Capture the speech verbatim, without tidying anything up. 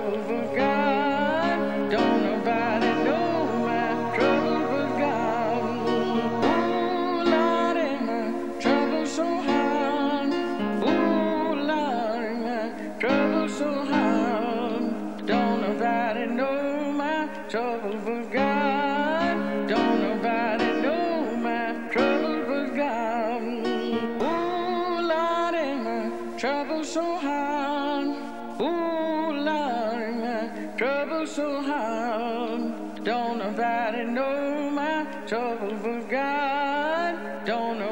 trouble but God. Don't nobody know my trouble but God. Ooh, Lord, ain't my trouble so hard. Ooh, Lord, ain't my trouble so hard. Don't nobody know my trouble but God. Don't nobody know my trouble but God. Ooh, Lord, ain't my trouble so hard. Ooh, Lord, ain't my trouble so hard. Don't nobody know my trouble but God. Don't